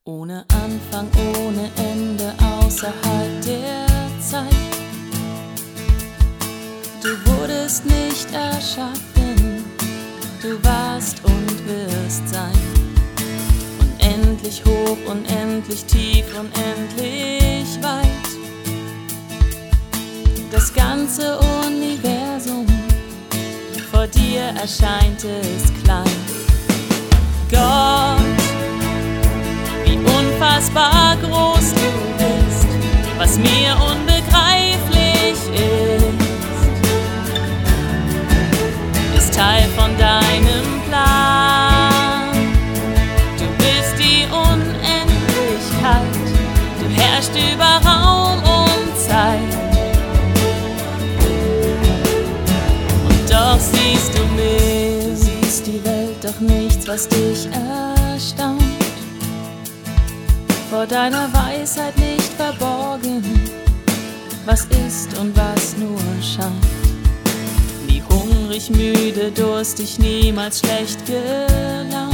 Ohne Anfang, ohne Ende, außerhalb der Zeit. Du wurdest nicht erschaffen, du warst und wirst sein. Unendlich hoch, unendlich tief, unendlich weit. Das ganze Universum, vor dir erscheint es klein. Gott, wie unfassbar groß du bist, was mir unbegreiflich ist Teil von deinem Plan. Du bist die Unendlichkeit, du herrschst über Raum und Zeit. Und doch siehst du mich, siehst die Welt, doch nichts, was dich erstaunt. Vor deiner Weisheit nicht verborgen, was ist und was nur scheint. Nie hungrig, müde, durstig, niemals schlecht gelaunt.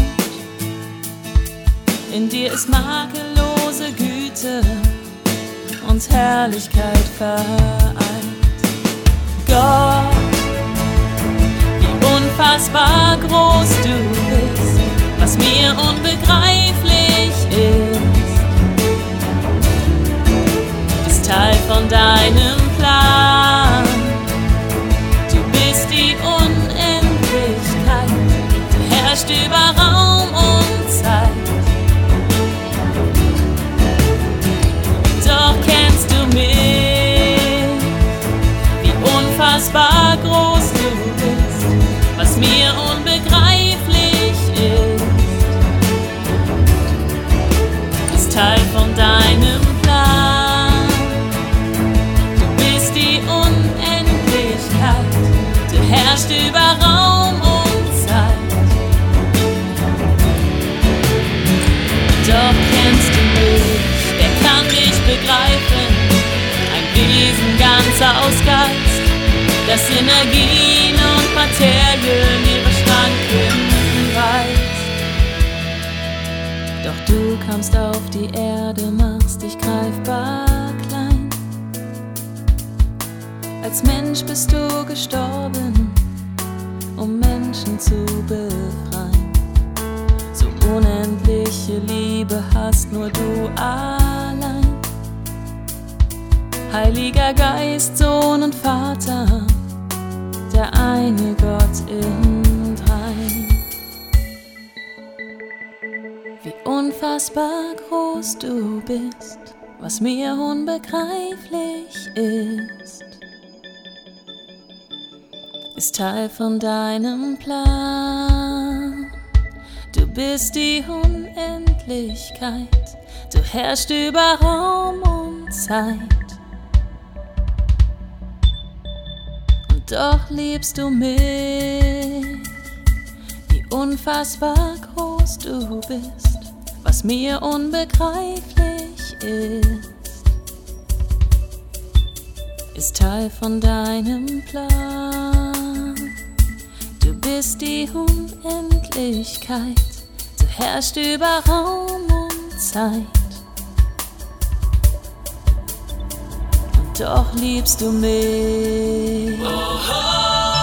In dir ist makellose Güte und Herrlichkeit vereint. Gott, wie unfassbar groß du bist, was mir unbegreiflich ist Teil von deinem Plan. Du bist die Unendlichkeit, du herrschst über Raum und Zeit. Doch kennst du mich, wie unfassbar groß du bist, was mir unbegreiflich ist Teil von deinem Plan. Du bist die Unendlichkeit, du herrschst über Raum und Zeit. Doch kennst du mich, wer kann mich begreifen? Ein Wesen ganz aus Geist, das Energien und Materien ihre Schranken weist. Doch du kamst auf die Erde, machst dich greifbar klein. Als Mensch bist du gestorben, um Menschen zu befreien. So unendliche Liebe hast nur du allein. Heiliger Geist, Sohn und Vater, der eine Gott in dreien. Wie unfassbar groß du bist, was mir unbegreiflich ist Teil von deinem Plan. Du bist die Unendlichkeit, du herrschst über Raum und Zeit. Und doch liebst du mich, wie unfassbar groß du bist, was mir unbegreiflich ist Teil von deinem Plan. Du bist die Unendlichkeit, du herrschst über Raum und Zeit. Und doch liebst du mich.